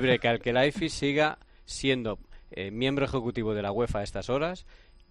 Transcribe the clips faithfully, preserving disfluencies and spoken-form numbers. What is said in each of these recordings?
posible que Al-Khelaifi siga siendo eh, miembro ejecutivo de la UEFA a estas horas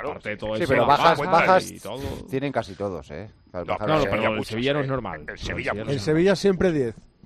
aparte de todo Sí, eso, pero las bajas, cuentas bajas y todo. tienen casi todos, ¿eh? Las No, bajas No, de- pero el muchas, Sevilla no eh. es normal. El Sevilla no El es Sevilla siempre diez.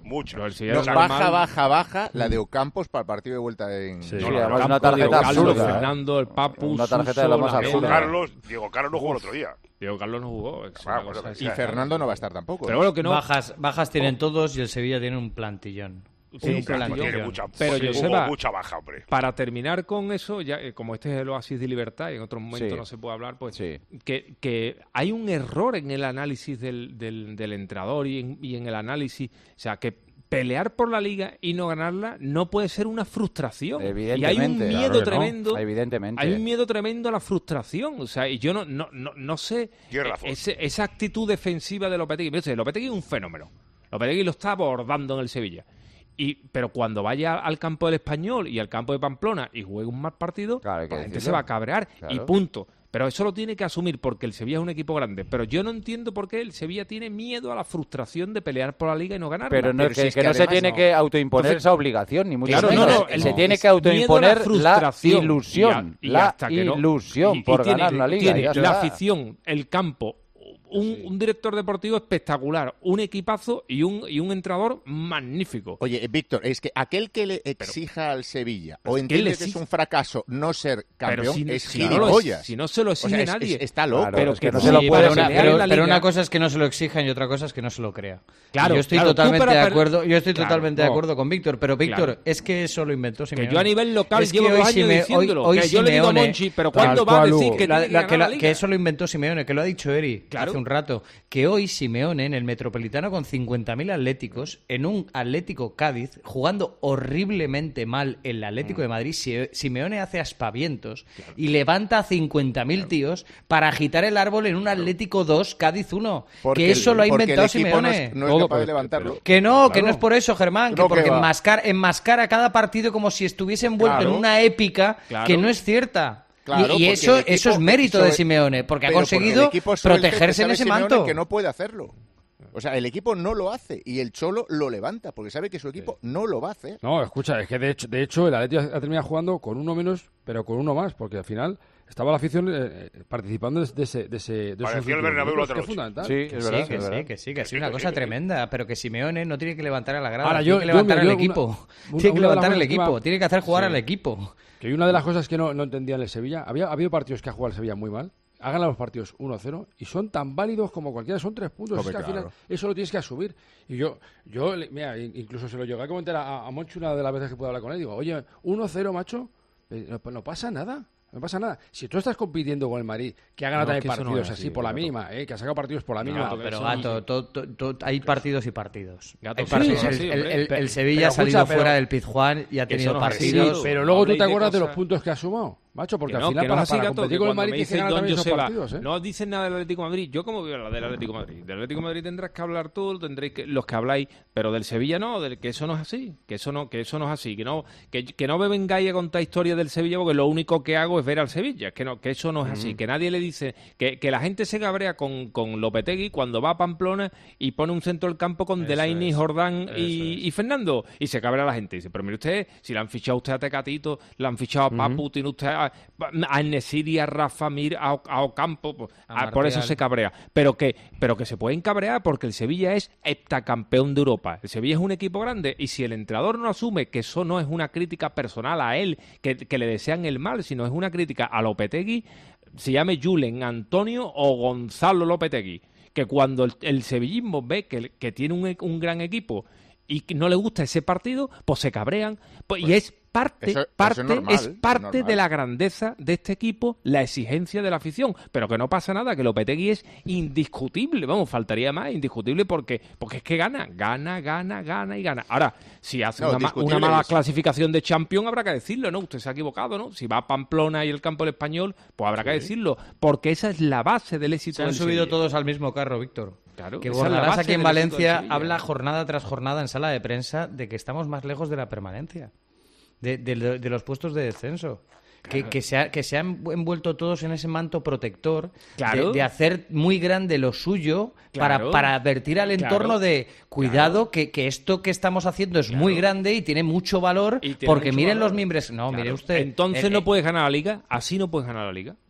Muchas. Lo del Sevilla No, es baja, normal. baja, baja la de Ocampos para el partido de vuelta en... Sí, No, sí, la además del una campo, Diego tarjeta Carlos, absurda. ¿eh? Fernando, el Papu, Una tarjeta de Suso, lo más la Diego absurda. Mena. Carlos, Diego Carlos no jugó el otro día. Diego Carlos no jugó. Es Ah, una bueno, cosa sí. Y esa. Fernando no va a estar tampoco. Pero bueno, que no. Bajas, bajas tienen todos y el Sevilla tiene un plantillón. Sí, un un plantillón. Tiene plantillón. mucha, Pero sí, Joseba, hubo mucha baja, hombre. Para terminar con eso, ya eh, como este es el oasis de libertad y en otros momentos Sí. no se puede hablar, pues Sí. que, que hay un error en el análisis del, del, del entrenador y en, y en el análisis, o sea, que pelear por la liga y no ganarla no puede ser una frustración. Y hay un Evidentemente, miedo claro que no. tremendo. Evidentemente. Hay un miedo tremendo a la frustración. O sea, y yo no, no, no, no sé Tienes eh, razón. ese- esa actitud defensiva de Lopetegui. Mira usted, Lopetegui es un fenómeno. Lopetegui lo está abordando en el Sevilla. Y, pero cuando vaya al campo del Español y al campo de Pamplona y juegue un mal partido, Claro, hay que la gente decirlo. se va a cabrear y Claro. punto. Pero eso lo tiene que asumir porque el Sevilla es un equipo grande. Pero yo no entiendo por qué el Sevilla tiene miedo a la frustración de pelear por la liga y no ganarla. Pero no, Pero que, si es que que no se además tiene no. que autoimponer Entonces- esa obligación, ni mucho Claro, menos. no, no, se el- tiene que es autoimponer miedo a la, frustración. ilusión, Y a- y la hasta que no- ilusión y- y por tiene- ganar la liga. tiene ya la está. afición, el campo, un, un director deportivo espectacular, un equipazo y un, y un entrenador magnífico. Oye, eh, Víctor, es que aquel que le exija al Sevilla o es que entiende le que es exige- un fracaso no ser Pero campeón, si, es si no lo es- gilipollas. si no se lo O exige sea, es- nadie. es- está loco. Claro, pero es que que no sí, se lo Sí, puede pero, una, pelear pero- en la pero liga. una cosa es que no se lo exijan y otra cosa es que no se lo crea. Claro, Y yo estoy claro, tú totalmente para de per- acuerdo, yo estoy Claro, totalmente de no. acuerdo con Víctor, pero Víctor, Claro. es que eso lo inventó Simeone. Que yo a nivel local Es que llevo hoy dos años Sime- diciéndolo. hoy- hoy que yo le digo a Simeone- Monchi, pero Tal ¿cuándo va a cual, decir Hugo. que La- tiene que la- que, ganar la- la liga? que eso lo inventó Simeone, que lo ha dicho Eri Claro. hace un rato, que hoy Simeone en el Metropolitano con cincuenta mil atléticos, en un Atlético Cádiz, jugando horriblemente mal el Atlético de Madrid, Si- Simeone hace aspavientos y levanta a cincuenta mil tíos para agitar el árbol en un Atlético dos, Cádiz uno. Porque Que eso el- lo ha porque el inventado equipo no es- Simeone. No es, Todo, capaz de pero- levantarlo. Que no, que Claro. no es por eso, Germán, que No, porque que va. enmascar, enmascara cada partido como si estuviese envuelto Claro. en una épica Claro. que no es cierta. Claro, y y porque eso, el equipo- eso es mérito sobre- de Simeone, porque ha Pero porque conseguido el equipo sobre el que protegerse en sabe ese Simeone manto. que no puede hacerlo. O sea, el equipo no lo hace y el Cholo lo levanta porque sabe que su equipo no lo va a hacer. No, escucha, es que de hecho, de hecho el Atleti ha terminado jugando con uno menos, pero con uno más, porque al final estaba la afición eh, participando de ese... De ese de esos Parecía el últimos Bernabéu minutos, la que otra es fundamental. Sí, Que es sí, verdad. que es sí, verdad. que sí, que ha sido una cosa tremenda, pero que Simeone no tiene que levantar a la grada, Ahora, tiene yo- que yo, levantar mira, al yo equipo, una- tiene una que de las levantar al cosas que equipo, va- tiene que hacer jugar Sí. al equipo. Que una de las cosas que no, no entendía en el Sevilla, había ha habido partidos que ha jugado el Sevilla muy mal, ha ganado los partidos uno cero y son tan válidos como cualquiera, son tres puntos. Hombre, Es que al final claro. eso lo tienes que asumir. Y yo, yo le- mira, in- incluso se lo llegué a comentar a, a Monchi una de las veces que pude hablar con él. Digo, oye, uno cero, macho, eh, no, no pasa nada. No pasa nada. Si tú estás compitiendo con el Madrid, que ha ganado No, es también que eso no partidos es así así, por la Gato. mínima, eh, que ha sacado partidos por la mínima. No, pero eso Gato, to- to- to- hay partidos y partidos. Gato, Hay sí, partidos. sí, El- sí, el, hombre. el- Pe- el Sevilla pero ha salido escucha, pero- fuera del Pizjuán y ha Que eso tenido no es así, partidos. Gato. Pero No luego tú habléis te de acuerdas de los cosas- puntos que ha sumado, macho, porque Que al no, final que no para, es así, para Gato, competir que con el cuando Madrid me tienes que dice ganar Don también esos Joseba, partidos, ¿eh? no dices nada del Atlético de Madrid. Yo, ¿cómo voy a hablar del Atlético de Madrid? Del Atlético de Madrid tendrás que hablar tú, tendréis que, los que habláis, pero del Sevilla no, del que eso no es así, que eso no, que eso no es así, que no, que, que no me vengáis a contar historias del Sevilla porque lo único que hago es ver al Sevilla, que no, que eso no es así, que nadie le dice, que, que la gente se cabrea con, con Lopetegui cuando va a Pamplona y pone un centro del campo con Delaney, Jordán y, y Fernando, y se cabrea la gente, dice, pero mire usted, si le han fichado a usted a Tecatito, le han fichado a Papu, tiene usted a, a Nesiri, a Rafa Mir, a, a Ocampo, pues, A a- por eso Martial. se cabrea, pero que, pero que se pueden cabrear porque el Sevilla es heptacampeón de Europa, el Sevilla es un equipo grande y si el entrenador no asume que eso no es una crítica personal a él, que, que le desean el mal, sino es una crítica a Lopetegui, se llame Julen, Antonio o Gonzalo Lopetegui, que cuando el, el sevillismo ve que, que tiene un, e- un gran equipo y que no le gusta ese partido, pues se cabrean. Pues, y es parte, eso- eso es parte, normal, es es parte normal. de la grandeza de este equipo, la exigencia de la afición. Pero que no pasa nada, que Lopetegui es indiscutible, vamos, faltaría más, indiscutible porque, porque es que gana, gana, gana, gana y gana. Ahora, si hace No, una, ma- discutible una mala es. clasificación de Champions, habrá que decirlo, ¿no? Usted se ha equivocado, ¿no? Si va a Pamplona y el campo del Español, pues habrá que decirlo, porque esa es la base del éxito Se han del subido Sevilla. todos al mismo carro, Víctor. Claro, que esa es la Bordalás base aquí en del éxito del Valencia Sevilla. habla jornada tras jornada en sala de prensa de que estamos más lejos de la permanencia, de, de- de los puestos de descenso. Que, que, se ha- que se han envuelto todos en ese manto protector Claro. de, de hacer muy grande lo suyo Claro. para, para advertir al entorno Claro. de cuidado que, que esto que estamos haciendo es muy grande y tiene mucho valor Y tiene porque mucho miren valor. los miembros. No, Claro. mire usted. Entonces eh, no eh, puedes ganar la liga, así no puedes ganar la liga.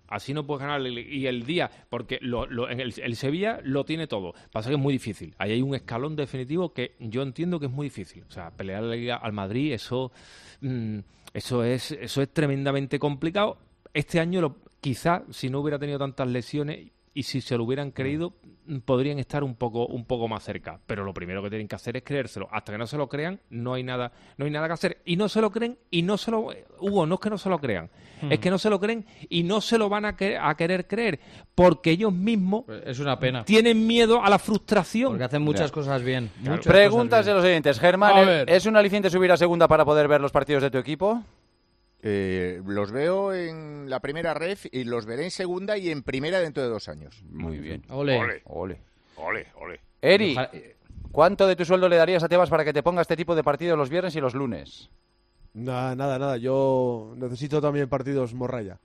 Así no puedes ganar. Y el día, porque lo, lo, en el, el Sevilla lo tiene todo. Pasa que es muy difícil. Ahí hay un escalón definitivo que yo entiendo que es muy difícil. O sea, pelear la Liga al Madrid, eso, mmm, eso es, eso es tremendamente complicado. Este año, lo, quizá, si no hubiera tenido tantas lesiones y si se lo hubieran creído, podrían estar un poco, un poco más cerca. Pero lo primero que tienen que hacer es creérselo. Hasta que no se lo crean, no hay nada, no hay nada que hacer. Y no se lo creen y no se lo... Hugo, no es que no se lo crean. Hmm. Es que no se lo creen y no se lo van a, que, a querer creer. Porque ellos mismos... Es una pena. Tienen miedo a la frustración. Porque hacen muchas ya. cosas bien. Claro. Muchas Preguntas cosas bien. de los oyentes. Germán, ¿es un aliciente subir a segunda para poder ver los partidos de tu equipo? Eh, los veo en la primera ref y los veré en segunda y en primera dentro de dos años. Muy bien. Ole. Ole. Ole. Ole, ole. Eri, ¿cuánto de tu sueldo le darías a Tebas para que te ponga este tipo de partidos los viernes y los lunes? Nada, nada, nada. Yo necesito también partidos morralla.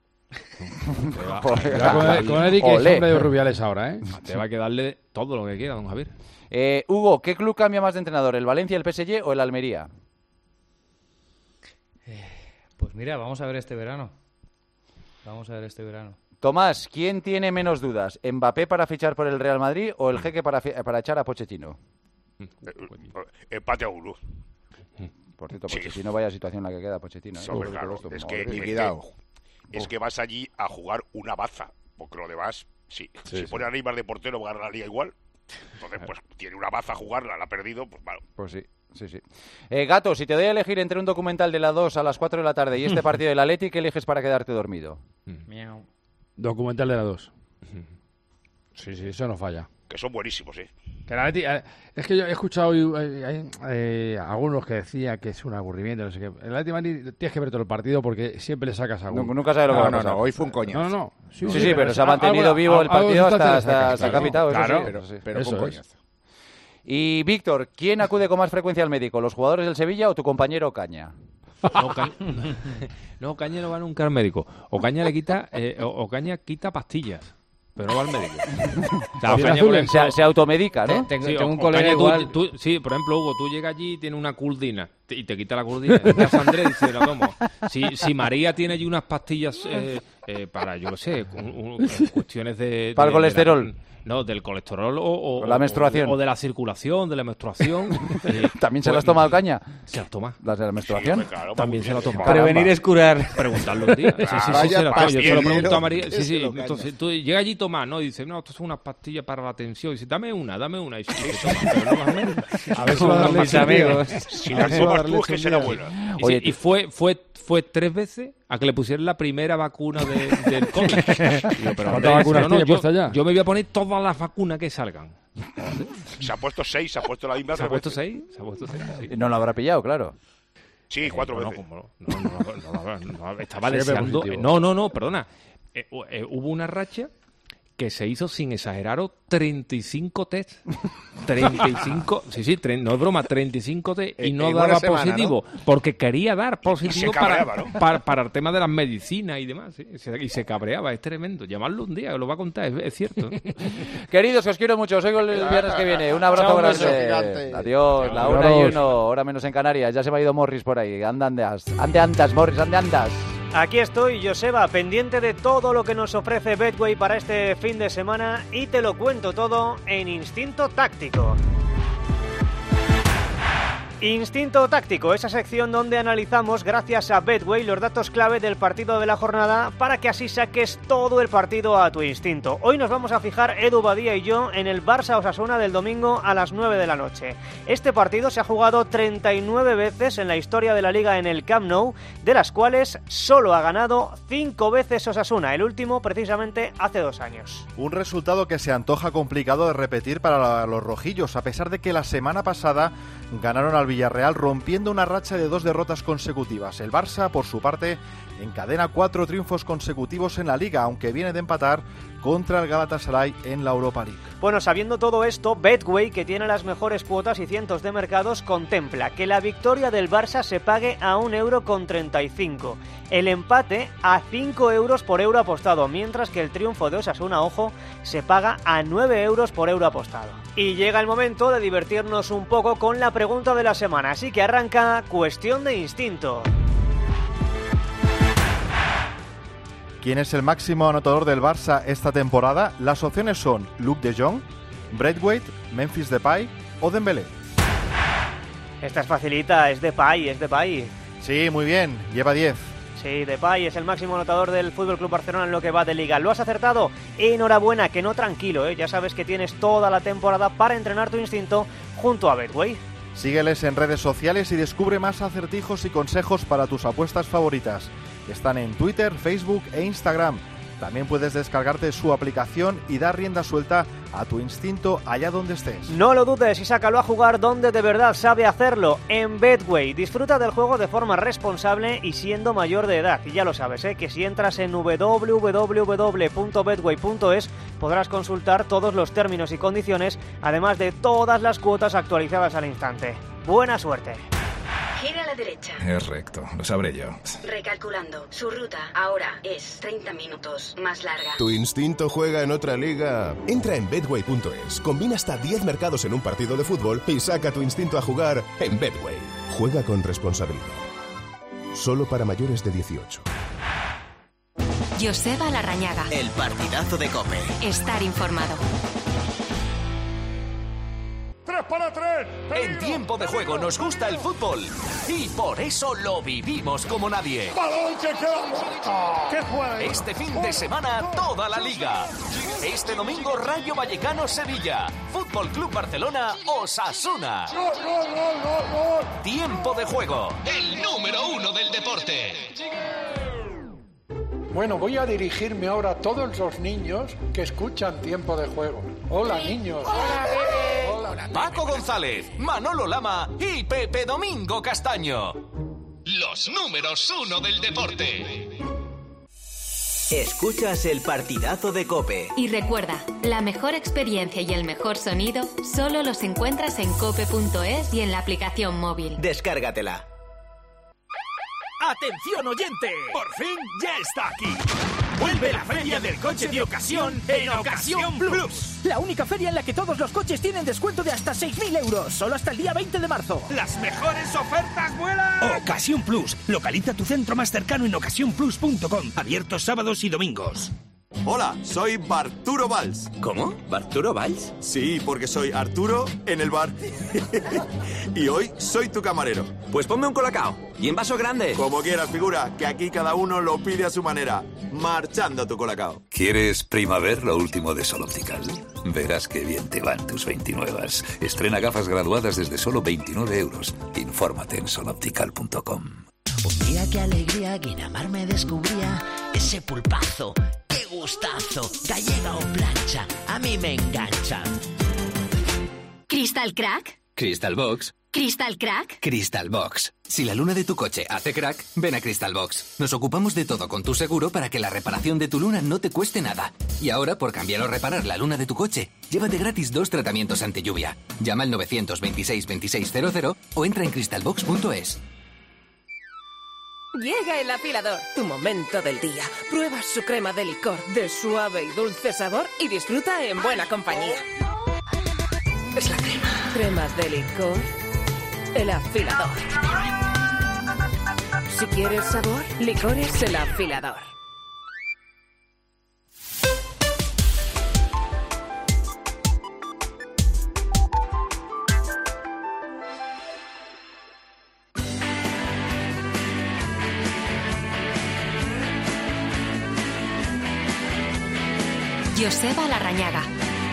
con, con Eri, que es hombre de Rubiales ahora, ¿eh? Te va a quedarle todo lo que quiera, don Javier. Eh, Hugo, ¿qué club cambia más de entrenador? ¿El Valencia, el P S G o el Almería? Pues mira, vamos a ver este verano. Vamos a ver este verano. Tomás, ¿quién tiene menos dudas? ¿Mbappé para fichar por el Real Madrid o el Jeque para, para echar a Pochettino? Empate a uno. Por cierto, Sí. Pochettino, vaya situación en la que queda Pochettino. ¿eh? Hombre, Todo claro, esto, es madre que, mía. liquidado. es que vas allí a jugar una baza, porque lo demás, sí, Sí, si sí. pone a Neymar de portero, va a ganar la liga igual. Entonces, pues tiene una baza a jugarla, la ha perdido, pues bueno. Pues sí, sí, sí. Eh, Gato, si te doy a elegir entre un documental de la dos a las cuatro de la tarde y este partido del Atleti, ¿qué eliges para quedarte dormido? Miau. Documental de la dos. Sí, sí, eso no falla. Que son buenísimos, ¿eh? Que la Atleti- eh, es que yo he escuchado eh, eh, eh, algunos que decían que es un aburrimiento, no sé qué. El Atleti de Madrid tienes que ver todo el partido porque siempre le sacas algo. Nu- Nunca sabes lo que No, va a no, pasar. no, hoy fue un coñazo. No, no, no. Sí, sí, pero se ha mantenido algo- vivo el algo partido sustancia hasta, le hasta sacas, se ha claro. capitado. Eso Claro, sí, Pero, eso sí. pero Eso fue un es. coñazo. Y Víctor, ¿quién acude con más frecuencia al médico? ¿Los jugadores del Sevilla o tu compañero Caña? No, Ca- no, Caña no va nunca al médico. O Caña le quita, eh, o, o Caña quita pastillas, pero no va al médico. O sea, Bien Caña, azules. por ejemplo, Se, se automedica, ¿no? Tengo, sí, tengo o- un o colega Caña, tú- igual. tú- sí, por ejemplo, Hugo, tú llegas allí y tienes una curdina te- y te quita la curdina. Y vas a Andrés y dice, lo tomo. Si, si María tiene allí unas pastillas eh, eh, para, yo qué sé, cu- un- cuestiones de... Para el de- de la- colesterol. no, del colesterol o, o- O la menstruación. O, o de la circulación, de la menstruación. eh, ¿También se pues, las toma el Caña? Se las toma. ¿Las de la menstruación? Sí, hombre, claro, También muy se la bien. toma. Prevenir es curar. Preguntarlo un día. Sí, sí, sí, Vaya se la toma. Yo se lo pastelero pregunto a María. Sí, que sí. se lo caña. Entonces tú llega allí Tomás, ¿no? Y dice, no, esto son unas pastillas para la tensión. Y dice, dame una, dame una. Y dice, sí, toma, pero no más menos. A ver si va a darle mis amigos. Si las tomas tú, es que será buena. Y, Oye, sí, y fue, fue, fue tres veces a que le pusieran la primera vacuna de, del COVID. Y yo, pero, hombre, ¿Cuántas vacunas no, no, tiene yo, puesta ya? yo me voy a poner todas las vacunas que salgan. Se ha puesto seis, se ha puesto la misma. ¿Se ha tres puesto veces. seis? ¿Se ha puesto seis? Sí. No lo habrá pillado, claro. Sí, cuatro No, no, veces. ¿cómo no? No, no, no, no, no, no, estaba Siempre deseando. positivo. No, no, no, perdona. Eh, hu- eh, hubo una racha que se hizo, sin exageraros, treinta y cinco test. treinta y cinco, sí, sí, tre- no es broma, treinta y cinco test y En- no en una daba semana, positivo, porque quería dar positivo se para, cabreaba, ¿no? para, para el tema de las medicinas y demás. ¿sí? Se- Y se cabreaba, es tremendo. Llamarlo un día, lo va a contar, es, es cierto. ¿eh? Queridos, que os quiero mucho. Os oigo el viernes que viene. Un abrazo Chao, un beso grande. gigante. Adiós. La una y uno, hora menos en Canarias. Ya se me ha ido Morris por ahí. Anda, andas. Ande, andas, Morris, ande, andas. Aquí estoy, Joseba, pendiente de todo lo que nos ofrece Betway para este fin de semana y te lo cuento todo en Instinto Táctico. Instinto Táctico, esa sección donde analizamos, gracias a Betway, los datos clave del partido de la jornada para que así saques todo el partido a tu instinto. Hoy nos vamos a fijar, Edu Badía y yo, en el Barça-Osasuna del domingo a las nueve de la noche. Este partido se ha jugado treinta y nueve veces en la historia de la Liga en el Camp Nou, de las cuales solo ha ganado cinco veces Osasuna, el último precisamente hace dos años. Un resultado que se antoja complicado de repetir para la- los rojillos, a pesar de que la semana pasada ganaron al Villarreal rompiendo una racha de dos derrotas consecutivas. El Barça, por su parte, encadena cuatro triunfos consecutivos en la Liga, aunque viene de empatar contra el Galatasaray en la Europa League. Bueno, sabiendo todo esto, Betway, que tiene las mejores cuotas y cientos de mercados, contempla que la victoria del Barça se pague a un euro con treinta y cinco, el empate a cinco euros por euro apostado, mientras que el triunfo de Osasuna, ojo, se paga a nueve euros por euro apostado. Y llega el momento de divertirnos un poco con la pregunta de la semana, así que arranca Cuestión de Instinto. ¿Quién es el máximo anotador del Barça esta temporada? Las opciones son Luke de Jong, Braithwaite, Memphis Depay o Dembélé. Esta es facilita, es Depay, es Depay. Sí, muy bien, lleva diez. Sí, Depay es el máximo anotador del F C Barcelona en lo que va de Liga. ¿Lo has acertado? Enhorabuena, que no tranquilo, ¿eh? Ya sabes que tienes toda la temporada para entrenar tu instinto junto a Betway. Sígueles en redes sociales y descubre más acertijos y consejos para tus apuestas favoritas. Están en Twitter, Facebook e Instagram. También puedes descargarte su aplicación y dar rienda suelta a tu instinto allá donde estés. No lo dudes y sácalo a jugar donde de verdad sabe hacerlo, en Betway. Disfruta del juego de forma responsable y siendo mayor de edad. Y ya lo sabes, ¿eh? que si entras en doble u doble u doble u punto betway punto es podrás consultar todos los términos y condiciones, además de todas las cuotas actualizadas al instante. ¡Buena suerte! Gira a la derecha. Es recto, lo sabré yo. Recalculando. Su ruta ahora es treinta minutos más larga. ¿Tu instinto juega en otra liga? Entra en betway punto es, combina hasta diez mercados en un partido de fútbol y saca tu instinto a jugar en Betway. Juega con responsabilidad. Solo para mayores de dieciocho. Joseba Larrañaga. El partidazo de COPE. Estar informado. ¡Tres para tres! En tiempo de juego nos gusta el fútbol y por eso lo vivimos como nadie. ¡Balón que queda! ¡Qué juego! Este fin de semana toda la liga. Este domingo Rayo Vallecano-Sevilla. Fútbol Club Barcelona Osasuna. ¡Gol, gol, gol, gol, gol! Tiempo de juego. El número uno del deporte. Bueno, voy a dirigirme ahora a todos los niños que escuchan Tiempo de Juego. Hola, niños. Hola, bebé. Hola, Paco González, Manolo Lama y Pepe Domingo Castaño. Los números uno del deporte. Escuchas el partidazo de COPE. Y recuerda, la mejor experiencia y el mejor sonido solo los encuentras en cope punto es y en la aplicación móvil. Descárgatela. ¡Atención oyente! ¡Por fin ya está aquí! ¡Vuelve la feria del coche de ocasión en Ocasión Plus! La única feria en la que todos los coches tienen descuento de hasta seis mil euros, solo hasta el día veinte de marzo. ¡Las mejores ofertas vuelan! Ocasión Plus. Localiza tu centro más cercano en ocasión plus punto com. Abiertos sábados y domingos. Hola, soy Barturo Valls. ¿Cómo? ¿Barturo Valls? Sí, porque soy Arturo en el bar. Y hoy soy tu camarero. Pues ponme un colacao. ¿Y en vaso grande? Como quieras, figura, que aquí cada uno lo pide a su manera. Marchando tu colacao. ¿Quieres primavera lo último de Sol Optical? Verás qué bien te van tus veintinuevas. Estrena gafas graduadas desde solo veintinueve euros. Infórmate en sol optical punto com. Un día qué alegría, Guinamar me descubría ese pulpazo. ¡Qué gustazo! Gallega o plancha, a mí me engancha. ¿Crystal Crack? Crystal Box. ¿Crystal Crack? Crystal Box. Si la luna de tu coche hace crack, ven a Crystal Box. Nos ocupamos de todo con tu seguro para que la reparación de tu luna no te cueste nada. Y ahora, por cambiar o reparar la luna de tu coche, llévate gratis dos tratamientos ante lluvia. Llama al nueve dos seis, veintiséis cero cero o entra en crystal box punto es. Llega el afilador, tu momento del día. Prueba su crema de licor de suave y dulce sabor y disfruta en buena compañía. Es la crema. Cremas de licor. El afilador. Si quieres sabor, licores el afilador. Joseba Larrañaga.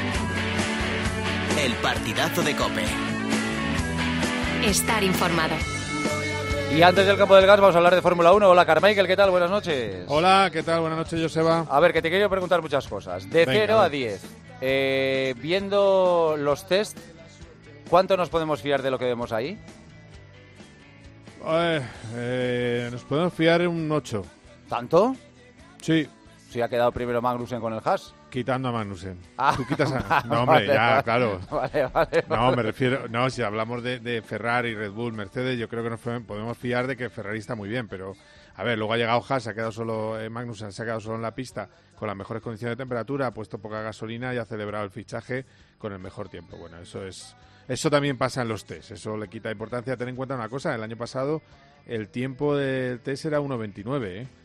El partidazo de COPE. Estar informado. Y antes del campo del gas vamos a hablar de Fórmula uno. Hola, Carmichael, ¿qué tal? Buenas noches. Hola, ¿qué tal? Buenas noches, Joseba. A ver, que te quiero preguntar muchas cosas. De cero a diez, eh, viendo los test, ¿cuánto nos podemos fiar de lo que vemos ahí? Eh, eh, nos podemos fiar en un ocho. ¿Tanto? Sí. Si ha quedado primero Magnussen con el Haas. Quitando a Magnussen. Ah, Tú quitas a... No, hombre, vale, ya, vale, claro. Vale, vale, no, vale. me refiero... No, si hablamos de, de Ferrari, Red Bull, Mercedes, yo creo que nos podemos fiar de que Ferrari está muy bien, pero... A ver, luego ha llegado Haas, se ha quedado solo... Eh, Magnussen se ha quedado solo en la pista con las mejores condiciones de temperatura, ha puesto poca gasolina y ha celebrado el fichaje con el mejor tiempo. Bueno, eso es... Eso también pasa en los test, eso le quita importancia. Ten en cuenta una cosa, el año pasado el tiempo del test era uno veintinueve, ¿eh?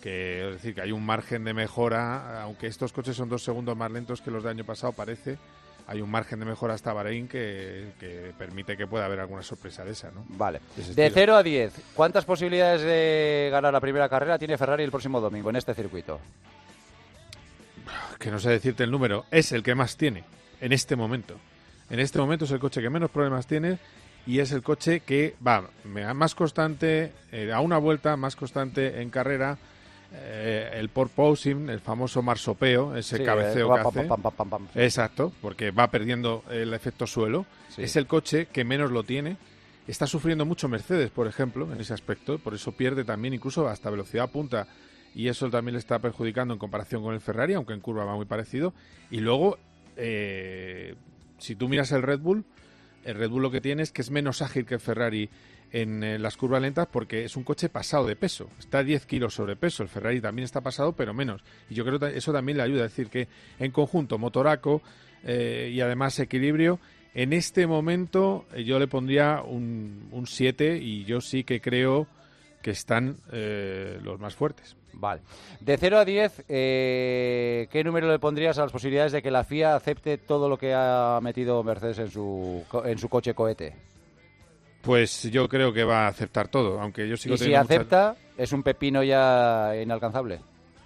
que es decir, que hay un margen de mejora, aunque estos coches son dos segundos más lentos que los del año pasado, parece, hay un margen de mejora hasta Bahrein que, que permite que pueda haber alguna sorpresa de esa, ¿no? Vale. De, de cero a diez, ¿cuántas posibilidades de ganar la primera carrera tiene Ferrari el próximo domingo en este circuito? Que no sé decirte el número, es el que más tiene en este momento. En este momento es el coche que menos problemas tiene y es el coche que va más constante, eh, a una vuelta, más constante en carrera. Eh, el porpoising, el famoso marsopeo, ese sí, cabeceo eh, que hace. Pam, pam, pam, pam, sí. Exacto, porque va perdiendo el efecto suelo. Sí. Es el coche que menos lo tiene. Está sufriendo mucho Mercedes, por ejemplo, en ese aspecto. Por eso pierde también incluso hasta velocidad punta. Y eso también le está perjudicando en comparación con el Ferrari, aunque en curva va muy parecido. Y luego, eh, si tú miras el Red Bull, el Red Bull lo que tiene es que es menos ágil que el Ferrari en eh, las curvas lentas porque es un coche pasado de peso. Está diez kilos sobrepeso. El Ferrari también está pasado, pero menos. Y yo creo que eso también le ayuda. Es decir, que en conjunto, motoraco eh, y además equilibrio, en este momento eh, yo le pondría un, un siete y yo sí que creo que están eh, los más fuertes. Vale. De cero a diez, eh, ¿qué número le pondrías a las posibilidades de que la F I A acepte todo lo que ha metido Mercedes en su, en su coche cohete? Pues yo creo que va a aceptar todo, aunque yo sigo ¿Y si teniendo acepta, muchas... es un pepino ya inalcanzable?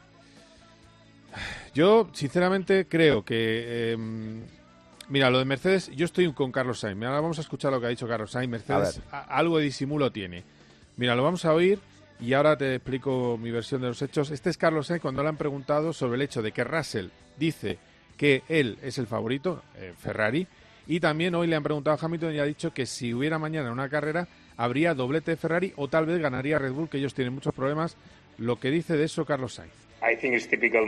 Yo, sinceramente, creo que... Eh, mira, lo de Mercedes, yo estoy con Carlos Sainz. Mira, ahora vamos a escuchar lo que ha dicho Carlos Sainz. Mercedes a, algo de disimulo tiene. Mira, lo vamos a oír y ahora te explico mi versión de los hechos. Este es Carlos Sainz cuando le han preguntado sobre el hecho de que Russell dice que él es el favorito, eh, Ferrari, y también hoy le han preguntado a Hamilton y ha dicho que si hubiera mañana una carrera habría doblete de Ferrari o tal vez ganaría Red Bull, que ellos tienen muchos problemas. Lo que dice de eso Carlos Sainz. Es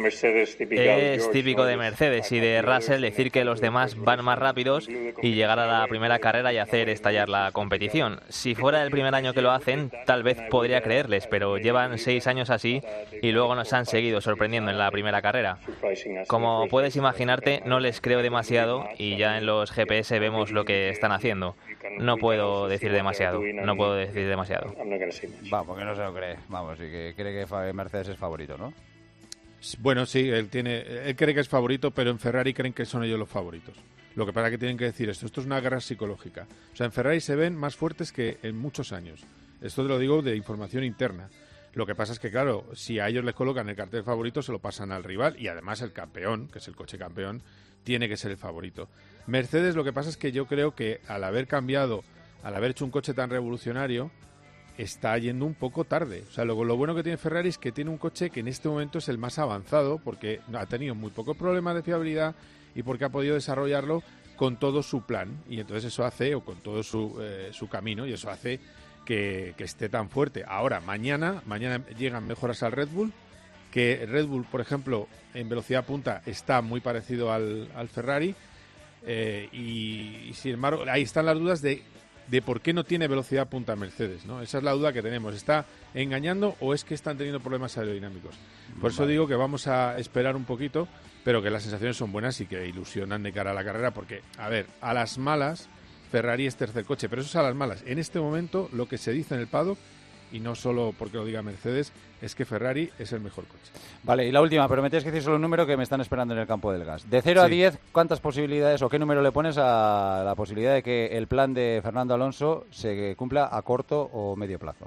típico de Mercedes y de Russell decir que los demás van más rápidos y llegar a la primera carrera y hacer estallar la competición. Si fuera el primer año que lo hacen, tal vez podría creerles, pero llevan seis años así y luego nos han seguido sorprendiendo en la primera carrera. Como puedes imaginarte, no les creo demasiado y ya en los G P S vemos lo que están haciendo. No puedo decir demasiado, no puedo decir demasiado. Va, porque no se lo cree. Vamos, y que cree que Mercedes es favorito, ¿no? Bueno, sí, él tiene, él cree que es favorito, pero en Ferrari creen que son ellos los favoritos. Lo que pasa es que tienen que decir esto. Esto es una guerra psicológica. O sea, en Ferrari se ven más fuertes que en muchos años. Esto te lo digo de información interna. Lo que pasa es que, claro, si a ellos les colocan el cartel favorito, se lo pasan al rival. Y además el campeón, que es el coche campeón, tiene que ser el favorito. Mercedes, lo que pasa es que yo creo que al haber cambiado, al haber hecho un coche tan revolucionario, está yendo un poco tarde. O sea, lo, lo bueno que tiene Ferrari es que tiene un coche que en este momento es el más avanzado porque ha tenido muy pocos problemas de fiabilidad y porque ha podido desarrollarlo con todo su plan. Y entonces eso hace, o con todo su, eh, su camino, y eso hace que, que esté tan fuerte. Ahora, mañana, mañana llegan mejoras al Red Bull, que Red Bull, por ejemplo, en velocidad punta está muy parecido al, al Ferrari, eh, y, y sin embargo, ahí están las dudas de de por qué no tiene velocidad punta Mercedes, ¿no? Esa es la duda que tenemos. ¿Está engañando o es que están teniendo problemas aerodinámicos? Por eso digo que vamos a esperar un poquito, pero que las sensaciones son buenas y que ilusionan de cara a la carrera, porque, a ver, a las malas, Ferrari es tercer coche, pero eso es a las malas. En este momento, lo que se dice en el paddock, y no solo porque lo diga Mercedes, es que Ferrari es el mejor coche. Vale, y la última, pero me tienes que decir solo un número que me están esperando en el campo del gas. De cero sí. a diez, ¿cuántas posibilidades o qué número le pones a la posibilidad de que el plan de Fernando Alonso se cumpla a corto o medio plazo?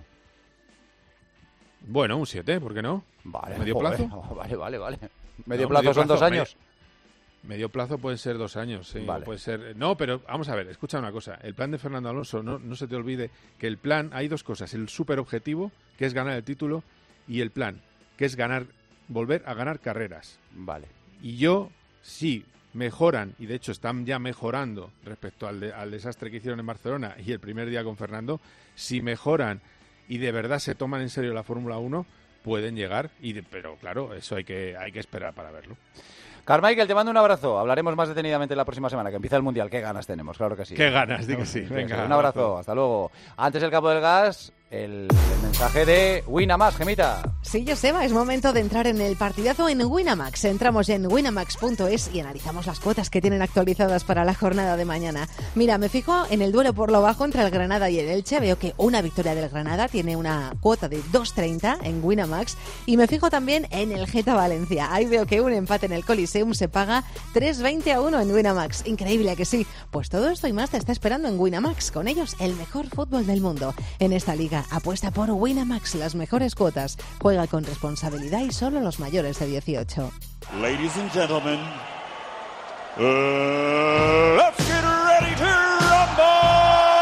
Bueno, un siete, ¿por qué no? Vale, ¿Medio joder, plazo? Oh, vale, vale, vale. ¿Medio no, plazo medio son plazo, dos años? Medio, medio plazo puede ser dos años, sí. Vale. Puede ser, no, pero vamos a ver, escucha una cosa. El plan de Fernando Alonso, no, no se te olvide que el plan, hay dos cosas. El super objetivo, que es ganar el título, y el plan, que es ganar, volver a ganar carreras. Vale. Y yo, sí, mejoran, y de hecho están ya mejorando respecto al, de, al desastre que hicieron en Barcelona y el primer día con Fernando, si mejoran y de verdad se toman en serio la Fórmula uno, pueden llegar, y de, pero claro, eso hay que, hay que esperar para verlo. Carmichael, te mando un abrazo. Hablaremos más detenidamente la próxima semana, que empieza el Mundial. Qué ganas tenemos, claro que sí. Qué ganas, di que sí. Venga, un abrazo, hasta luego. Antes el campo del gas, el, el mensaje de Winamax, Gemita. Sí, Joseba, es momento de entrar en el partidazo en Winamax. Entramos en winamax punto es y analizamos las cuotas que tienen actualizadas para la jornada de mañana. Mira, me fijo en el duelo por lo bajo entre el Granada y el Elche. Veo que una victoria del Granada tiene una cuota de dos treinta en Winamax. Y me fijo también en el Geta Valencia. Ahí veo que un empate en el Coliseum se paga tres veinte a uno en Winamax. Increíble que sí. Pues todo esto y más te está esperando en Winamax. Con ellos, el mejor fútbol del mundo. En esta liga, apuesta por Winamax, las mejores cuotas. Juega con responsabilidad y solo los mayores de dieciocho. Ladies and gentlemen, uh, let's get ready to rumble!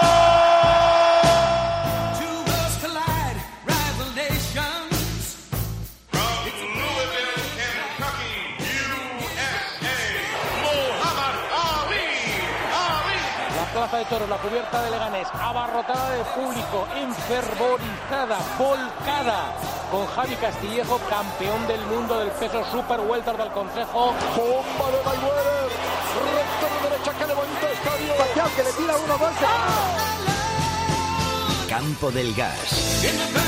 Two worlds collide, rival nations. From Louisville, Kentucky, U S A, Muhammad Ali, Ali. La plaza de toros, la cubierta de Leganés, abarrotada de público, enfervorizada, volcada, con Javi Castillejo, campeón del mundo del peso super welter del Consejo. Bomba de Mayweather, recto de derecha, que levanta el estadio. Pacquiao, que le tira uno, dos. Campo del Gas.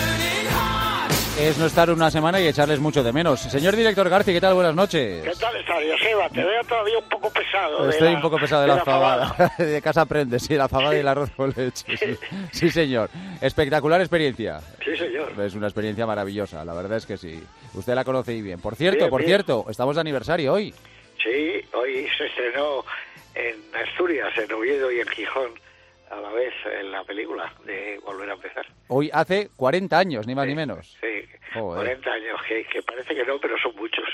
Es no estar una semana y echarles mucho de menos. Señor director Garci, ¿qué tal? Buenas noches. ¿Qué tal estás, Joseba? Te veo todavía un poco pesado. Estoy la, un poco pesado de, de la, la fabada. fabada. De casa aprende, sí, la fabada y el arroz con leche. Sí. Sí, señor. Espectacular experiencia. Sí, señor. Es una experiencia maravillosa, la verdad es que sí. Usted la conoce bien. Por cierto, bien, por bien. cierto, estamos de aniversario hoy. Sí, hoy se estrenó en Asturias, en Oviedo y en Gijón, a la vez en la película de Volver a Empezar. Hoy hace cuarenta años, ni más sí, ni menos. Sí, Joder. cuarenta años, que, que parece que no, pero son muchos.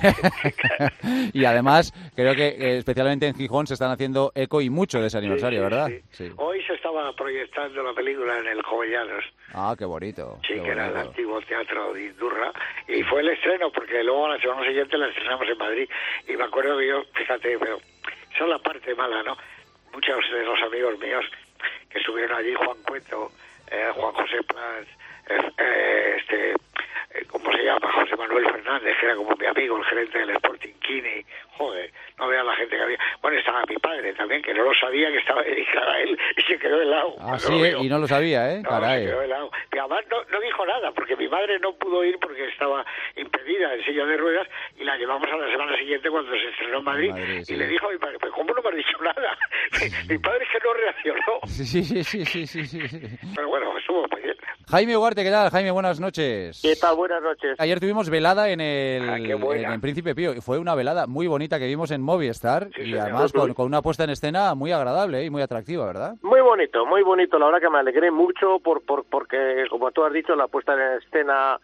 Y además, creo que eh, especialmente en Gijón se están haciendo eco y mucho de ese aniversario, sí, sí, ¿verdad? Sí. Sí. Hoy se estaba proyectando la película en el Jovellanos. Ah, qué bonito. Sí, qué que bonito. era el antiguo teatro de Indurra. Y fue el estreno, porque luego la semana siguiente la estrenamos en Madrid. Y me acuerdo que yo, fíjate, pero esa es la parte mala, ¿no? Muchos de los amigos míos que estuvieron allí, Juan Cueto, eh, Juan José Plans, eh, eh, este, eh, ¿cómo se llama? José Manuel Fernández, que era como mi amigo, el gerente del Sporting Kini. Joder, no vean la gente que había. Bueno, estaba mi padre también, que no lo sabía, que estaba dedicada a él, y se quedó helado. Ah, sí, eh, y no lo sabía, ¿eh? No, Caray. se quedó helado. Y además no, no dijo nada, porque mi madre no pudo ir porque estaba impedida en silla de ruedas, y la llevamos a la semana siguiente cuando se estrenó en Madrid, Madrid sí. Y le dijo a mi padre, pero ¿cómo no me has dicho nada? Mi padre es que no reaccionó. Sí, sí, sí, sí, sí, sí, sí. Pero bueno, estuvo muy bien. Jaime Ugarte, ¿qué tal? Jaime, buenas noches. ¿Qué tal? Buenas noches. Ayer tuvimos velada en el ah, en, en Príncipe Pío, y fue una velada muy bonita que vimos en Movistar, sí, y señor. además con, con una puesta en escena muy agradable y muy atractiva, ¿verdad? Muy bonito, muy bonito. La verdad que me alegré mucho por, por porque, como tú has dicho, la puesta en escena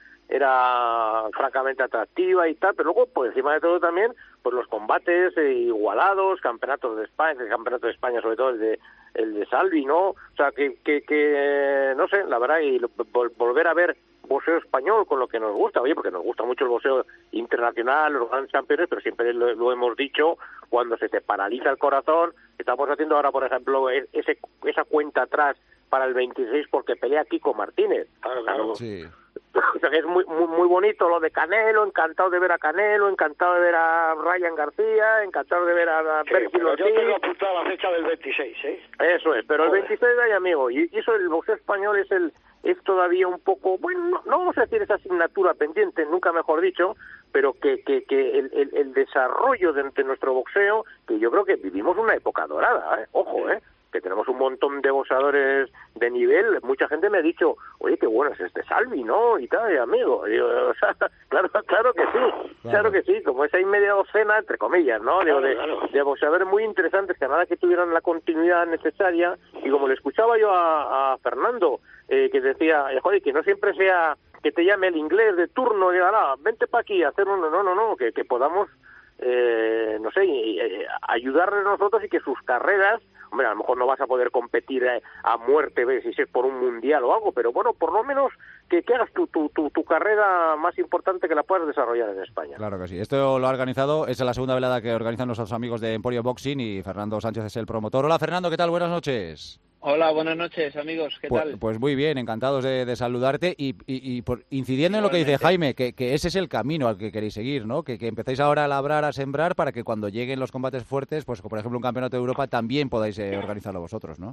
era francamente atractiva y tal, pero luego, por encima de todo también, pues los combates eh, igualados, campeonatos de España, el campeonato de España sobre todo el de el de Salvi, ¿no? O sea, que, que, que no sé, la verdad, y vol- volver a ver boxeo español con lo que nos gusta, oye, porque nos gusta mucho el boxeo internacional, los grandes campeones, pero siempre lo, lo hemos dicho, cuando se te paraliza el corazón, estamos haciendo ahora, por ejemplo, ese esa cuenta atrás para el veintiséis porque pelea Kiko Martínez. Claro, claro. Sí. O sea, que es muy, muy muy bonito lo de Canelo, encantado de ver a Canelo, encantado de ver a Ryan García, encantado de ver a sí, pero yo tengo apuntada la fecha del veintiséis, ¿eh? Eso es, pero Joder. El veintiséis hay, amigo, y eso el boxeo español es el es todavía un poco, bueno, no, no vamos a decir esa asignatura pendiente, nunca mejor dicho, pero que que, que el, el, el desarrollo de, de nuestro boxeo, que yo creo que vivimos una época dorada, ¿eh? Ojo, ¿eh? Que tenemos un montón de boxeadores de nivel. Mucha gente me ha dicho, oye, qué bueno es este Salvi, ¿no? Y tal, y amigo. Y digo, o sea, claro, claro que sí, claro. claro que sí, como esa ahí media docena, entre comillas, ¿no? Digo, de, claro. de boxeadores muy interesantes, que nada que tuvieran la continuidad necesaria. Y como le escuchaba yo a, a Fernando, eh, que decía, eh, joder, que no siempre sea que te llame el inglés de turno, y diga, no, vente para aquí a hacer uno, no, no, no, que, que podamos, eh, no sé, eh, ayudarles nosotros y que sus carreras, hombre, a lo mejor no vas a poder competir a, a muerte, si es por un mundial o algo, pero bueno, por lo menos que, que hagas tu, tu, tu, tu carrera más importante, que la puedas desarrollar en España. Claro que sí. Esto lo ha organizado, es la segunda velada que organizan nuestros amigos de Emporio Boxing y Fernando Sánchez es el promotor. Hola, Fernando, ¿qué tal? Buenas noches. Hola, buenas noches, amigos. ¿Qué pues, tal? Pues muy bien, encantados de, de saludarte y, y, y por, incidiendo en lo que dice Jaime, que, que ese es el camino al que queréis seguir, ¿no? Que, que empecéis ahora a labrar, a sembrar, para que cuando lleguen los combates fuertes, pues por ejemplo un campeonato de Europa, también podáis eh, organizarlo vosotros, ¿no?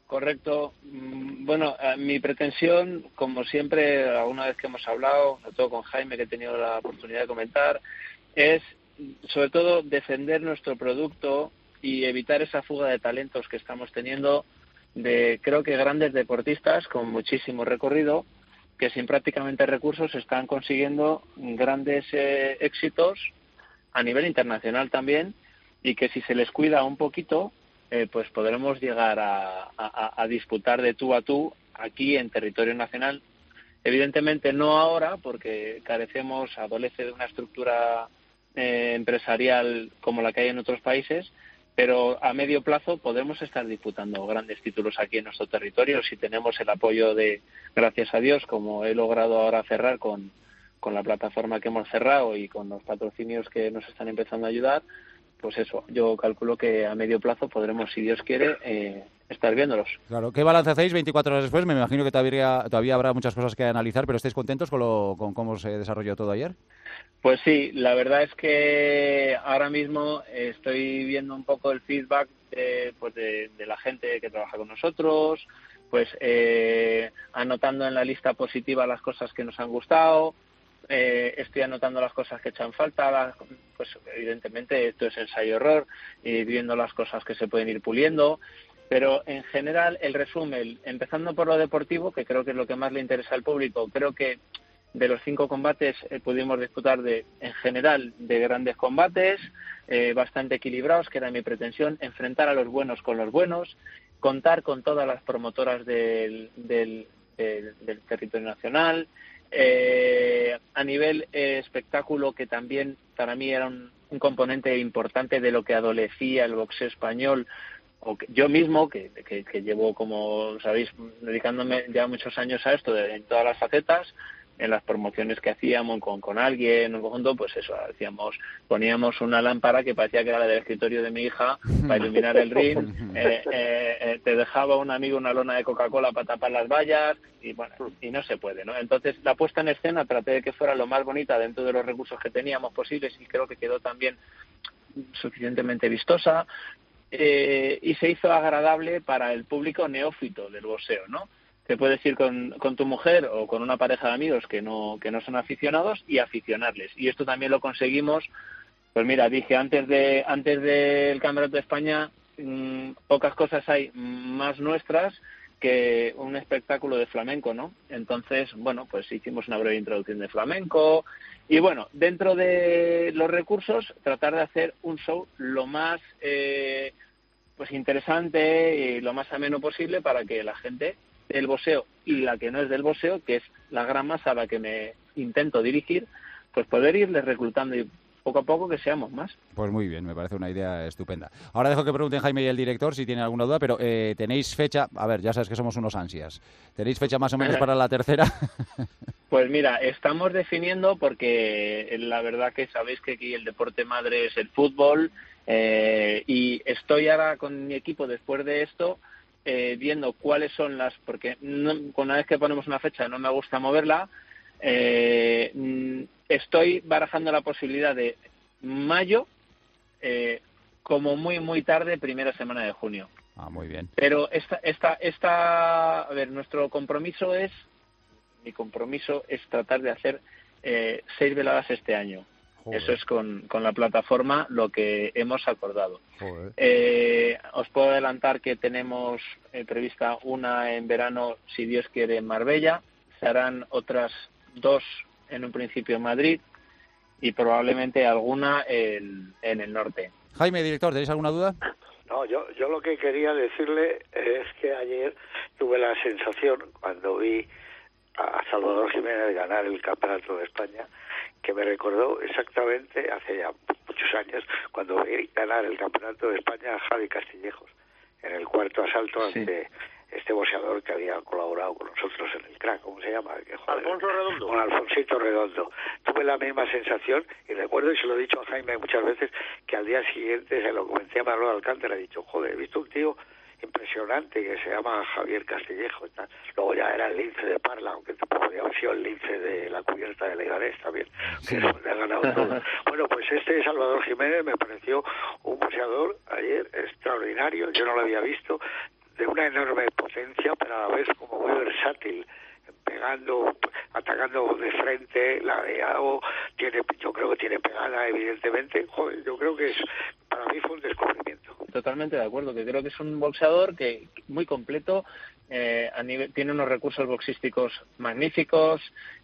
correcto. Bueno, mi pretensión, como siempre, alguna vez que hemos hablado, sobre todo con Jaime, que he tenido la oportunidad de comentar, es sobre todo defender nuestro producto y evitar esa fuga de talentos que estamos teniendo de, creo que grandes deportistas con muchísimo recorrido, que sin prácticamente recursos están consiguiendo grandes eh, éxitos a nivel internacional también, y que si se les cuida un poquito, eh, pues podremos llegar a, a, a disputar de tú a tú aquí en territorio nacional. Evidentemente no ahora, porque carecemos, adolece de una estructura eh, empresarial como la que hay en otros países, pero a medio plazo podremos estar disputando grandes títulos aquí en nuestro territorio si tenemos el apoyo de, gracias a Dios, como he logrado ahora cerrar con, con la plataforma que hemos cerrado y con los patrocinios que nos están empezando a ayudar. Pues eso, yo calculo que a medio plazo podremos, si Dios quiere, eh, estar viéndolos. Claro. ¿Qué balance hacéis veinticuatro horas después? Me imagino que todavía, todavía habrá muchas cosas que analizar, pero ¿estáis contentos con, lo, con cómo se desarrolló todo ayer? Pues sí, la verdad es que ahora mismo estoy viendo un poco el feedback de, pues de, de la gente que trabaja con nosotros, pues eh, anotando en la lista positiva las cosas que nos han gustado. Eh, estoy anotando las cosas que echan falta, las, pues evidentemente esto es ensayo-error, y viendo las cosas que se pueden ir puliendo, pero en general el resumen, empezando por lo deportivo, que creo que es lo que más le interesa al público, creo que de los cinco combates eh, pudimos disputar de, en general, de grandes combates, eh, bastante equilibrados, que era mi pretensión, enfrentar a los buenos con los buenos, contar con todas las promotoras del, del, del, del territorio nacional. Eh, a nivel eh, espectáculo, que también para mí era un, un componente importante de lo que adolecía el boxeo español, o que, yo mismo, que, que, que llevo, como sabéis, dedicándome ya muchos años a esto de, en todas las facetas, en las promociones que hacíamos con, con alguien, en un conjunto, pues eso, hacíamos, poníamos una lámpara que parecía que era la del escritorio de mi hija para iluminar el ring, eh, eh, eh, te dejaba un amigo una lona de Coca-Cola para tapar las vallas, y bueno, y no se puede, ¿no? Entonces, la puesta en escena traté de que fuera lo más bonita dentro de los recursos que teníamos posibles, y creo que quedó también suficientemente vistosa, eh, y se hizo agradable para el público neófito del boxeo, ¿no? Te puedes ir con, con tu mujer o con una pareja de amigos que no que no son aficionados y aficionarles. Y esto también lo conseguimos. Pues mira, dije antes de antes del Campeonato de España, mmm, pocas cosas hay más nuestras que un espectáculo de flamenco, ¿no? Entonces, bueno, pues hicimos una breve introducción de flamenco y bueno, dentro de los recursos, tratar de hacer un show lo más eh, pues interesante y lo más ameno posible para que la gente del boxeo y la que no es del boxeo, que es la gran masa a la que me intento dirigir, pues poder irles reclutando y poco a poco que seamos más. Pues muy bien, me parece una idea estupenda. Ahora dejo que pregunten Jaime y el director si tienen alguna duda, pero eh, ¿tenéis fecha? A ver, ya sabes que somos unos ansias. ¿Tenéis fecha más o menos para la tercera? Pues mira, estamos definiendo porque la verdad que sabéis que aquí el deporte madre es el fútbol, eh, y estoy ahora con mi equipo después de esto Eh, viendo cuáles son las, porque no, una vez que ponemos una fecha no me gusta moverla, eh, estoy barajando la posibilidad de mayo, eh, como muy muy tarde, primera semana de junio. Ah, muy bien. Pero esta, esta, esta, a ver, nuestro compromiso es, mi compromiso es tratar de hacer eh, seis veladas este año. Joder. Eso es con, con la plataforma lo que hemos acordado. Eh, os puedo adelantar que tenemos eh, prevista una en verano, si Dios quiere, en Marbella. Se harán otras dos en un principio en Madrid y probablemente alguna en, en el norte. Jaime, director, ¿tenéis alguna duda? No, yo, yo lo que quería decirle es que ayer tuve la sensación, cuando vi a Salvador Jiménez ganar el Campeonato de España, que me recordó exactamente hace ya muchos años cuando vi ganar el Campeonato de España a Javi Castillejos en el cuarto asalto ante sí. este boxeador que había colaborado con nosotros en el crack, ¿cómo se llama? Que, joder, Alfonso Redondo. Con Alfonsito Redondo. Tuve la misma sensación y recuerdo, y se lo he dicho a Jaime muchas veces, que al día siguiente se lo comenté a Manolo Alcántara, he dicho, joder, he visto un tío impresionante que se llama Javier Castillejo y tal. Luego ya era el lince de Parla, aunque tampoco podía haber sido el lince de la cubierta de Leganés también, que es donde ha ganado todo. Bueno, pues este Salvador Jiménez me pareció un boxeador ayer extraordinario, yo no lo había visto, de una enorme potencia, pero a la vez como muy versátil, pegando, atacando de frente. La de Iago tiene, yo creo que tiene pegada, evidentemente. Joder, yo creo que es, para mí fue un descubrimiento. Totalmente de acuerdo, que creo que es un boxeador que muy completo, eh, a nivel, tiene unos recursos boxísticos magníficos,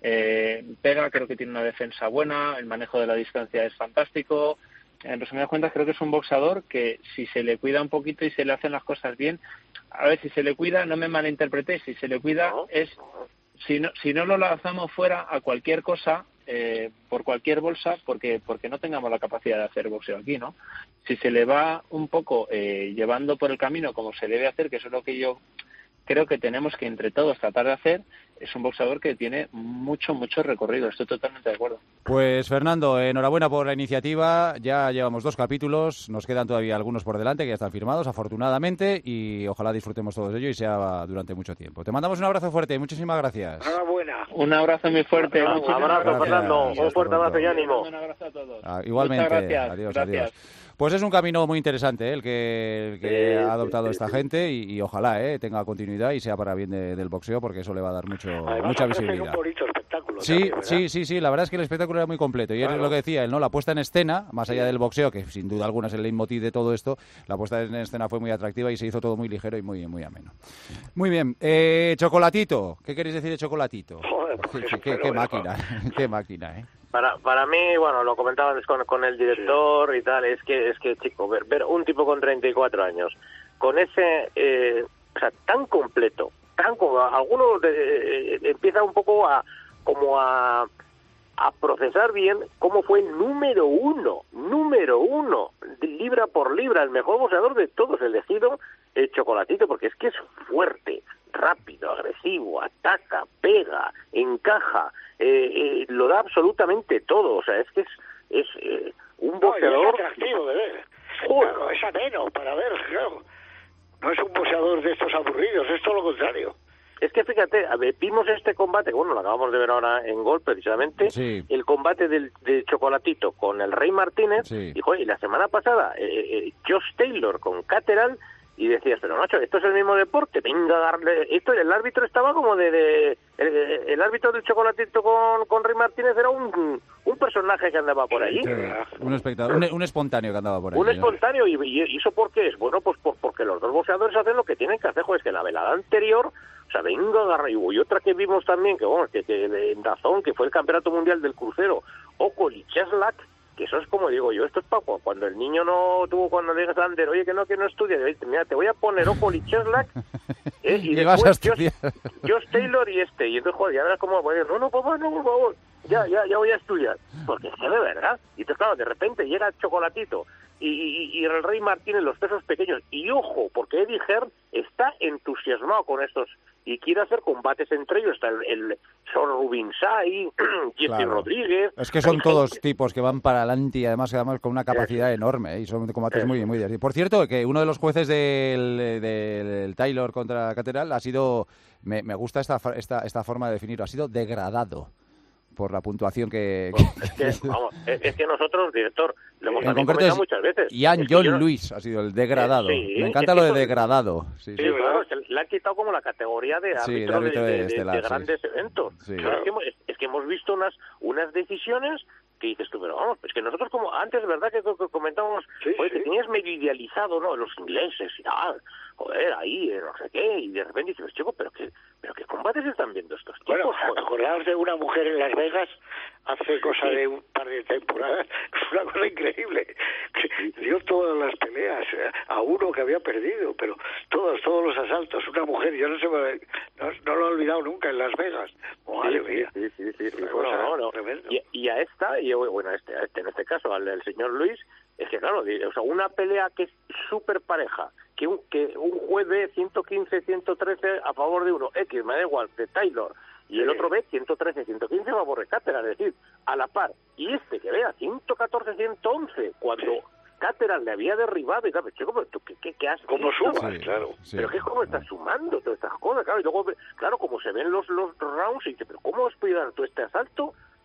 eh, pega, creo que tiene una defensa buena, el manejo de la distancia es fantástico. En resumidas cuentas, creo que es un boxeador que si se le cuida un poquito y se le hacen las cosas bien, a ver, si se le cuida, no me malinterpretéis, si se le cuida no. es, si no, si no lo lanzamos fuera a cualquier cosa, eh, por cualquier bolsa, porque porque no tengamos la capacidad de hacer boxeo aquí, ¿no? Si se le va un poco eh, llevando por el camino como se debe hacer, que eso es lo que yo creo que tenemos que entre todos tratar de hacer, es un boxeador que tiene mucho, mucho recorrido. Estoy totalmente de acuerdo. Pues Fernando, enhorabuena por la iniciativa. Ya llevamos dos capítulos, nos quedan todavía algunos por delante que ya están firmados, afortunadamente, y ojalá disfrutemos todos de ello y sea durante mucho tiempo. Te mandamos un abrazo fuerte y muchísimas gracias. Enhorabuena. Un abrazo muy fuerte. Un abrazo, gracias. Fernando. Un fuerte abrazo y ánimo. Un abrazo a todos. Ah, igualmente. Muchas gracias. Adiós, gracias. adiós. Pues es un camino muy interesante, ¿eh? el que, el que sí, ha adoptado sí, esta sí. gente y, y ojalá ¿eh? tenga continuidad y sea para bien de, del boxeo, porque eso le va a dar mucho, Además, mucha ofrecen visibilidad. un bonito espectáculo. Sí, también, ¿verdad? sí, sí, sí, la verdad es que el espectáculo era muy completo y Claro. es lo que decía él, ¿no? La puesta en escena, más allá del boxeo, que sin duda alguna es el leitmotiv de todo esto, la puesta en escena fue muy atractiva y se hizo todo muy ligero y muy, muy ameno. Muy bien, eh, Chocolatito, ¿qué queréis decir de Chocolatito? Joder, qué, qué, qué, qué máquina, qué máquina, ¿eh? Para para mí, bueno, lo comentaba antes con, con el director sí. y tal, es que, es que chico, ver, ver un tipo con treinta y cuatro años, con ese, eh, o sea, tan completo, tan como, algunos de, eh, empieza un poco a, como a, a procesar bien cómo fue número uno, número uno, libra por libra, el mejor boxeador de todos, elegido el Chocolatito, porque es que es fuerte, rápido, agresivo, ataca, pega, encaja, eh, eh, lo da absolutamente todo, o sea, es que es, es eh, un boxeador... No, es atractivo de ver. Claro, es ameno para ver, claro. No es un boxeador de estos aburridos, es todo lo contrario. Es que fíjate, a ver, vimos este combate, bueno, lo acabamos de ver ahora en Gol precisamente, sí. el combate del, del Chocolatito con el Rey Martínez, sí. y, joder, y la semana pasada, eh, eh, Josh Taylor con Cateral, y decías, pero macho, esto es el mismo deporte, venga a darle... Esto, el árbitro estaba como de... de el, el árbitro del Chocolatito con, con Rey Martínez era un, un personaje que andaba por ahí. Sí, un espectador, un, un espontáneo que andaba por ahí. Un espontáneo, y, y eso ¿por qué es? Bueno, pues por, porque los dos boxeadores hacen lo que tienen que hacer, joder, es que la velada anterior, o sea, venga a agarrar, y otra que vimos también, que bueno, que, que en Dazón, que fue el campeonato mundial del crucero, Okoli y Cheslak, que eso es como digo yo, esto es para cuando el niño no tuvo, cuando le digas a Ander, oye, que no, que no estudia, mira, te voy a poner Okoli Cheslak, ¿eh? y, y vas a después estudiar. Josh, Josh Taylor y este, y entonces, joder, ya verás cómo, bueno, no, no, papá, no, por favor, ya, ya, ya voy a estudiar, porque es que de verdad, y entonces claro, de repente llega el Chocolatito, y, y, y el Rey Martínez, los pesos pequeños, y ojo, porque Eddie Hearn está entusiasmado con estos, y quiere hacer combates entre ellos, está el, el Son Rubinsay, Jesse Claro. Rodríguez. Es que son hay todos gente- tipos que van para adelante y además, además con una capacidad enorme, ¿eh? Y son combates Eso. muy, muy divertidos. Por cierto, que uno de los jueces del, del, del Taylor contra Cateral ha sido, me, me gusta esta, fa- esta, esta forma de definirlo, ha sido degradado por la puntuación que... Es que, vamos, es, es que nosotros, director, lo hemos En también concreto comentado es muchas veces. Ian Es que John yo no- Lewis ha sido el degradado. Eh, sí, me encanta es lo que de eso- degradado. Sí, Sí, sí. claro, es que le han quitado como la categoría de Sí, de árbitro, de, árbitro de- de- estelar, de sí. grandes eventos. Sí. Pero es, que hemos, es que hemos visto unas unas decisiones que dices tú, pero vamos, es que nosotros como antes, ¿verdad? Que, que comentábamos, oye, que tenías medio idealizado, ¿no? Los ingleses y tal, joder, ahí, eh, no sé qué, y de repente dices, chico, pero qué, pero qué combates están viendo estos tipos. Bueno, joder? acordaos de una mujer en Las Vegas hace cosa de un par de temporadas, fue una cosa increíble, que dio todas las peleas eh, a uno que había perdido, pero todos, todos los asaltos, una mujer, yo no sé, no, no lo he olvidado nunca en Las Vegas. Madre Sí, mía. sí, sí, sí, sí, Una bueno, cosa no, no. tremenda. Y, y a esta, y bueno, a este, a este, en este caso, al, al señor Luis, es que claro, di- o sea, una pelea que es súper pareja, que un, que un juez ve ciento quince, ciento trece a favor de uno, X, me da igual, de Taylor, y el Sí. otro ve ciento trece, ciento quince a favor de Cateral, es decir, a la par, y este que vea ciento catorce, ciento once, cuando Cateral le había derribado, y claro, chico, pero tú, ¿qué, qué, qué has ¿Cómo visto? subas? Claro. Sí. Pero que es como estás sumando todas estas cosas, claro, y luego, ve- claro, como se ven los, los rounds, y dice, pero ¿cómo has podido dar tú este asalto?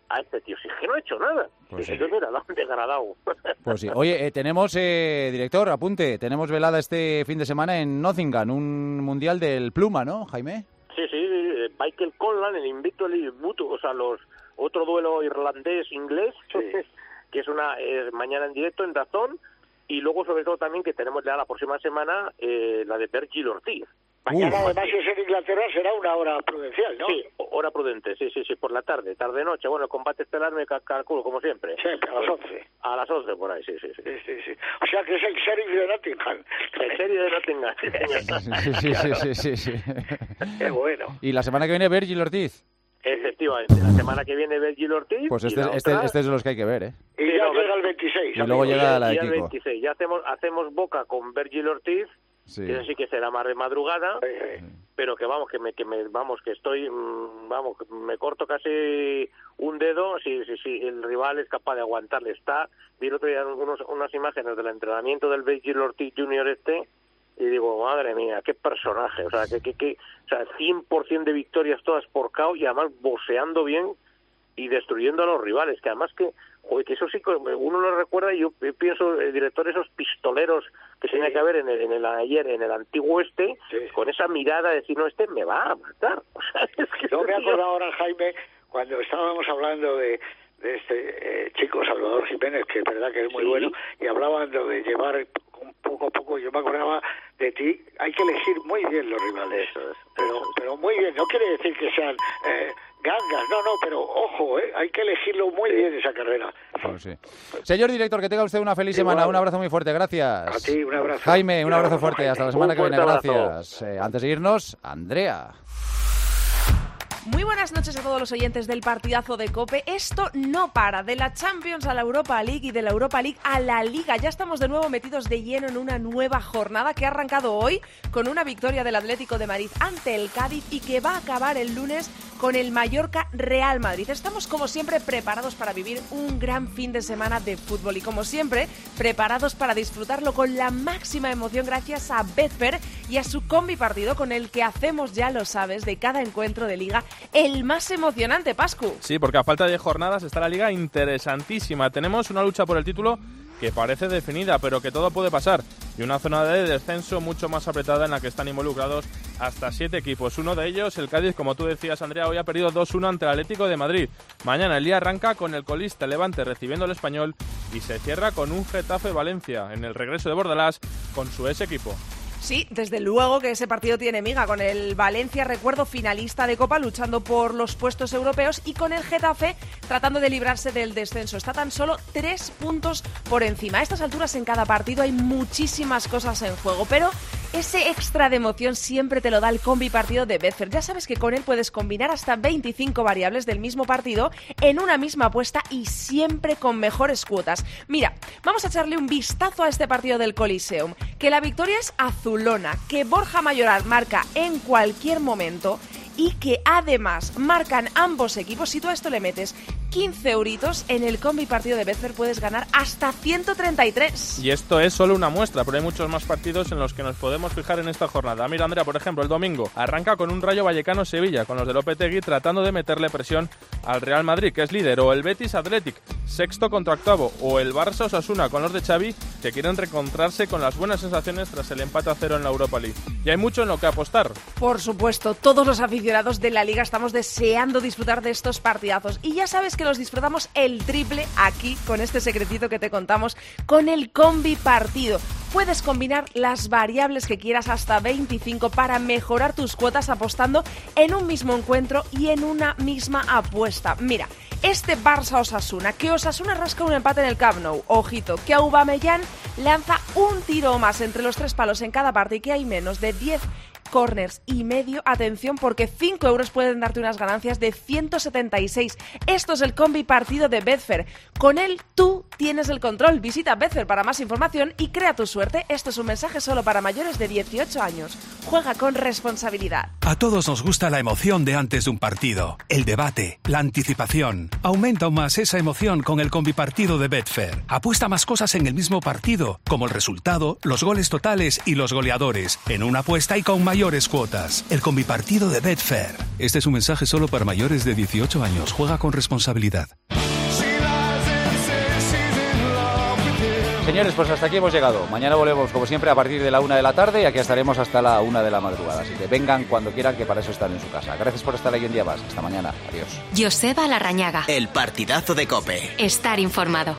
a este tío, si es que no ha hecho nada. Pues sí. sí. Mira, lo han degradado. Pues sí. Oye, eh, tenemos, eh, director, apunte, tenemos velada este fin de semana en Nottingham, un mundial del pluma, ¿no, Jaime? Sí, sí, Michael Conlan, el invicto, el Butu, o sea, los otro duelo irlandés-inglés, sí. que es una eh, mañana en directo en DAZN, y luego sobre todo también que tenemos ya la próxima semana eh, la de Virgil Ortiz. Mañana uh, además si es en Inglaterra será una hora prudencial, ¿no? Sí, hora prudente, sí, sí, sí, por la tarde, tarde-noche. Bueno, el combate estelar me calculo, como siempre. Siempre, a las once. A las once por ahí, sí, sí, sí. sí, sí, sí. O sea que es el sheriff de Nottingham. El sheriff de Nottingham, sí, sí, sí, sí, sí, sí. Qué bueno. ¿Y la semana que viene Virgil Ortiz? Efectivamente, la semana que viene Virgil Ortiz. Pues este, este, otra... este es de los que hay que ver, ¿eh? Y ya sí, llega el veintiséis. Y luego llega la de Kiko. veintiséis. Ya hacemos, hacemos boca con Virgil Ortiz. Sí. Que sí que será más de madrugada, sí, sí. pero que vamos, que me, que me, vamos, que estoy, mmm, vamos, me corto casi un dedo si, si, si el rival es capaz de aguantarle. Está, vi el otro día unos, unas imágenes del entrenamiento del Virgil Ortiz junior este, y digo, madre mía, qué personaje, o sea, que, que, que o sea, cien por ciento de victorias todas por K O y además boxeando bien y destruyendo a los rivales, que además que, joder, que eso sí, uno lo recuerda y yo pienso, el director, esos pistoleros que sí. tenía que haber en el, en el ayer, en el antiguo este, sí. con esa mirada de decir, no, este me va a matar. O sea, es que yo me acuerdo ahora, Jaime, cuando estábamos hablando de, de este eh, chico Salvador Jiménez, que es verdad que es muy sí. bueno, y hablaban de llevar poco a poco, yo me acordaba de ti, hay que elegir muy bien los rivales, eso es, pero, eso es. pero muy bien, no quiere decir que sean... Eh, gangas, no, no, pero ojo, ¿eh? hay que elegirlo muy bien esa carrera. Pues sí. Señor director, que tenga usted una feliz Igual. semana, un abrazo muy fuerte, gracias. A ti, un abrazo. Jaime, un abrazo fuerte, hasta la semana un que viene, abrazo. gracias. Eh, antes de irnos, Andrea. Muy buenas noches a todos los oyentes del partidazo de COPE. Esto no para, de la Champions a la Europa League y de la Europa League a la Liga. Ya estamos de nuevo metidos de lleno en una nueva jornada que ha arrancado hoy con una victoria del Atlético de Madrid ante el Cádiz y que va a acabar el lunes con el Mallorca Real Madrid. Estamos como siempre preparados para vivir un gran fin de semana de fútbol y como siempre preparados para disfrutarlo con la máxima emoción gracias a Betfair y a su combi partido con el que hacemos, ya lo sabes, de cada encuentro de Liga el más emocionante, Pascu. Sí, porque a falta de jornadas está la Liga interesantísima. Tenemos una lucha por el título que parece definida, pero que todo puede pasar. Y una zona de descenso mucho más apretada en la que están involucrados hasta siete equipos. Uno de ellos, el Cádiz, como tú decías, Andrea, hoy ha perdido dos uno ante el Atlético de Madrid. Mañana el día arranca con el colista Levante recibiendo al Español y se cierra con un Getafe Valencia en el regreso de Bordalás con su ex equipo. Sí, desde luego que ese partido tiene miga, con el Valencia, recuerdo, finalista de Copa, luchando por los puestos europeos, y con el Getafe tratando de librarse del descenso. Está tan solo tres puntos por encima. A estas alturas en cada partido hay muchísimas cosas en juego, pero ese extra de emoción siempre te lo da el combi partido de Betfair. Ya sabes que con él puedes combinar hasta veinticinco variables del mismo partido en una misma apuesta y siempre con mejores cuotas. Mira, vamos a echarle un vistazo a este partido del Coliseum, que la victoria es azulona, que Borja Mayoral marca en cualquier momento y que además marcan ambos equipos. Si tú a esto le metes quince euritos en el combi partido de Betfair, puedes ganar hasta ciento treinta y tres. Y esto es solo una muestra, pero hay muchos más partidos en los que nos podemos fijar en esta jornada. Mira, Andrea, por ejemplo, el domingo arranca con un Rayo Vallecano-Sevilla, con los de Lopetegui tratando de meterle presión al Real Madrid, que es líder, o el Betis Athletic, sexto contra octavo, o el Barça Osasuna con los de Xavi, que quieren reencontrarse con las buenas sensaciones tras el empate a cero en la Europa League. Y hay mucho en lo que apostar. Por supuesto, todos los aficionados de la Liga estamos deseando disfrutar de estos partidazos, y ya sabes que los disfrutamos el triple aquí, con este secretito que te contamos, con el combi partido. Puedes combinar las variables que quieras hasta veinticinco para mejorar tus cuotas apostando en un mismo encuentro y en una misma apuesta. Mira, este Barça Osasuna, que Osasuna rasca un empate en el Camp Nou. Ojito, que Aubameyang lanza un tiro más entre los tres palos en cada parte y que hay menos de diez corners y medio. Atención, porque cinco euros pueden darte unas ganancias de ciento setenta y seis. Esto es el combi partido de Betfair. Con él tú tienes el control. Visita Betfair para más información y crea tu suerte. Esto es un mensaje solo para mayores de dieciocho años. Juega con responsabilidad. A todos nos gusta la emoción de antes de un partido, el debate, la anticipación. Aumenta aún más esa emoción con el combi partido de Betfair. Apuesta más cosas en el mismo partido, como el resultado, los goles totales y los goleadores, en una apuesta y con mayor mayores cuotas. El combipartido de Betfair. Este es un mensaje solo para mayores de dieciocho años. Juega con responsabilidad. Señores, pues hasta aquí hemos llegado. Mañana volvemos, como siempre, a partir de la una de la tarde y aquí estaremos hasta la una de la madrugada. Así que vengan cuando quieran, que para eso están en su casa. Gracias por estar ahí un día más. Hasta mañana. Adiós. Joseba Larrañaga. El partidazo de COPE. Estar informado.